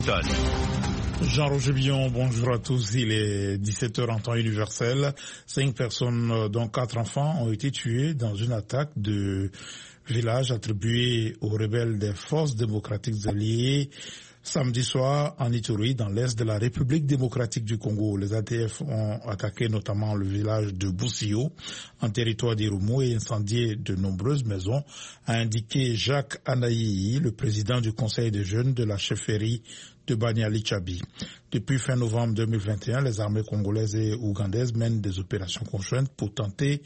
Jean-Roger Billon, bonjour à tous. Il est 17h en temps universel. 5 personnes, dont 4 enfants, ont été tuées dans une attaque de village attribuée aux rebelles des forces démocratiques alliées samedi soir en Ituri, dans l'est de la République démocratique du Congo. Les ADF ont attaqué notamment le village de Boussio, en territoire d'Irumu, et incendié de nombreuses maisons, a indiqué Jacques Anayi, le président du conseil des jeunes de la chefferie de Banyali-Tchabi. Depuis fin novembre 2021, les armées congolaises et ougandaises mènent des opérations conjointes pour tenter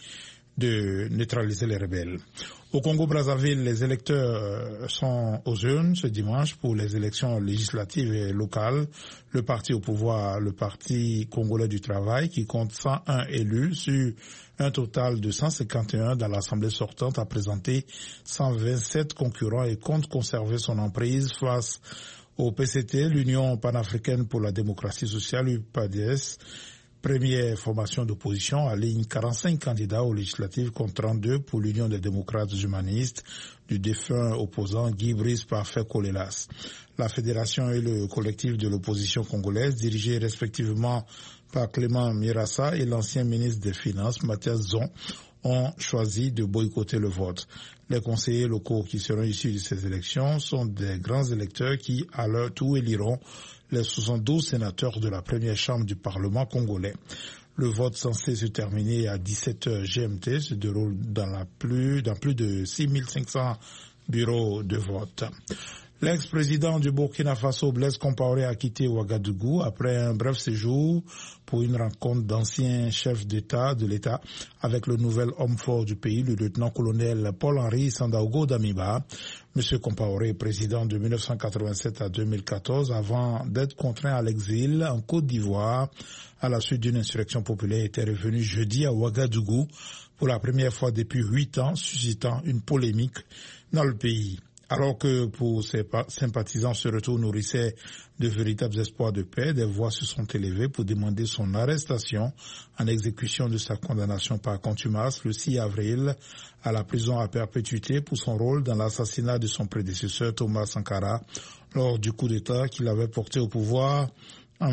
de neutraliser les rebelles. Au Congo-Brazzaville, les électeurs sont aux urnes ce dimanche pour les élections législatives et locales. Le parti au pouvoir, le Parti congolais du travail, qui compte 101 élus sur un total de 151 dans l'Assemblée sortante, a présenté 127 concurrents et compte conserver son emprise face au PCT, l'Union panafricaine pour la démocratie sociale, UPADS. Première formation d'opposition, aligne 45 candidats aux législatives contre 32 pour l'Union des démocrates humanistes du défunt opposant Guy Brice Parfait Kolelas. La fédération et le collectif de l'opposition congolaise, dirigés respectivement par Clément Mirassa et l'ancien ministre des Finances, Mathias Zon, ont choisi de boycotter le vote. Les conseillers locaux qui seront issus de ces élections sont des grands électeurs qui, à leur tour, éliront les 72 sénateurs de la première chambre du Parlement congolais. Le vote censé se terminer à 17h GMT se déroule dans plus de 6500 bureaux de vote. L'ex-président du Burkina Faso, Blaise Compaoré, a quitté Ouagadougou après un bref séjour pour une rencontre d'anciens chefs d'État de l'État avec le nouvel homme fort du pays, le lieutenant-colonel Paul-Henri Sandaogo Damiba. Monsieur Compaoré, président de 1987 à 2014, avant d'être contraint à l'exil en Côte d'Ivoire à la suite d'une insurrection populaire, était revenu jeudi à Ouagadougou pour la première fois depuis 8 ans, suscitant une polémique dans le pays. Alors que pour ses sympathisants, ce retour nourrissait de véritables espoirs de paix, des voix se sont élevées pour demander son arrestation en exécution de sa condamnation par contumace le 6 avril à la prison à perpétuité pour son rôle dans l'assassinat de son prédécesseur Thomas Sankara lors du coup d'État qu'il avait porté au pouvoir en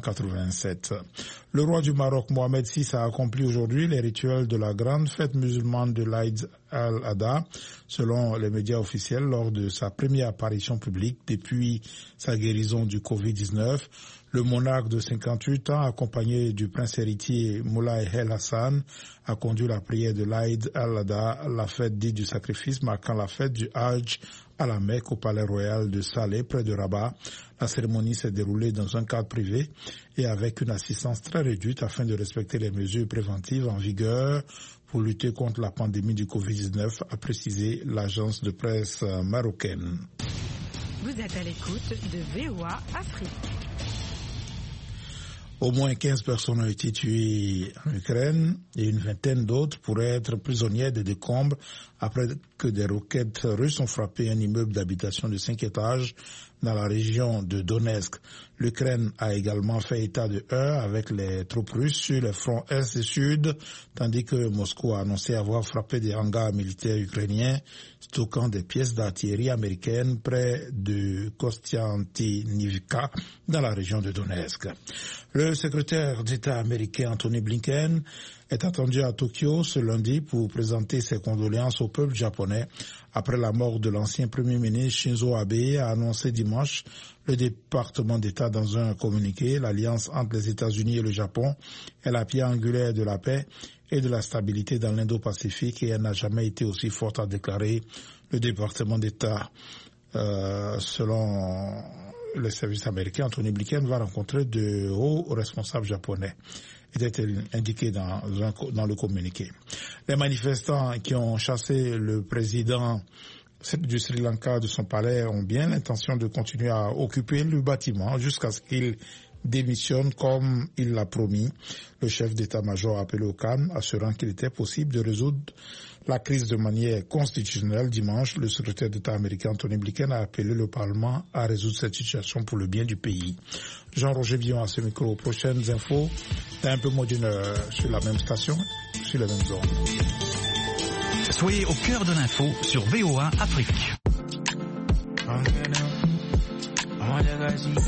1987. Le roi du Maroc, Mohamed VI, a accompli aujourd'hui les rituels de la grande fête musulmane de l'Aïd al-Adha, selon les médias officiels, lors de sa première apparition publique depuis sa guérison du Covid-19. Le monarque de 58 ans, accompagné du prince héritier Moulay El Hassan, a conduit la prière de l'Aïd al-Adha, la fête dite du sacrifice, marquant la fête du Hajj à la Mecque, au palais royal de Salé, près de Rabat. La cérémonie s'est déroulée dans un cadre privé et avec une assistance très réduite afin de respecter les mesures préventives en vigueur pour lutter contre la pandémie du Covid-19, a précisé l'agence de presse marocaine. Vous êtes à l'écoute de VOA Afrique. Au moins 15 personnes ont été tuées en Ukraine et une vingtaine d'autres pourraient être prisonnières des décombres après que des roquettes russes ont frappé un immeuble d'habitation de 5 étages dans la région de Donetsk. L'Ukraine a également fait état de heurts avec les troupes russes sur les fronts Est et Sud, tandis que Moscou a annoncé avoir frappé des hangars militaires ukrainiens stockant des pièces d'artillerie américaines près de Kostiantynivka dans la région de Donetsk. Le secrétaire d'État américain Anthony Blinken est attendu à Tokyo ce lundi pour présenter ses condoléances au peuple japonais après la mort de l'ancien Premier ministre Shinzo Abe, a annoncé dimanche le département d'État dans un communiqué. L'alliance entre les États-Unis et le Japon est la pierre angulaire de la paix et de la stabilité dans l'Indo-Pacifique et elle n'a jamais été aussi forte, a déclaré le département d'État. Selon le service américain, Anthony Blinken va rencontrer de hauts responsables japonais, était indiqué dans le communiqué. Les manifestants qui ont chassé le président du Sri Lanka de son palais ont bien l'intention de continuer à occuper le bâtiment jusqu'à ce qu'il démissionne comme il l'a promis. Le chef d'état-major a appelé au calme, assurant qu'il était possible de résoudre la crise de manière constitutionnelle. Dimanche, le secrétaire d'État américain Anthony Blinken a appelé le Parlement à résoudre cette situation pour le bien du pays. Jean-Roger Billon à ce micro. Prochaines infos dans un peu moins d'une heure sur la même station, sur la même zone. Soyez au cœur de l'info sur VOA Afrique.